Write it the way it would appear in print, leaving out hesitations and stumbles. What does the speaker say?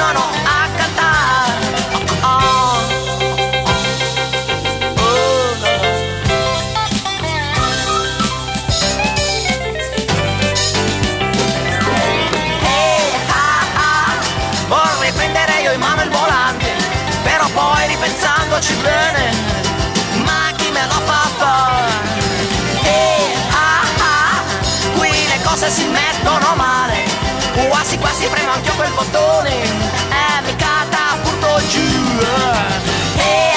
continuano a cantare. Vorrei prendere io in mano il volante, però poi ripensandoci bene, ma chi me lo fa fare? Qui le cose si mettono male, quasi quasi premo anch'io quel bottone e mi catapulto giù.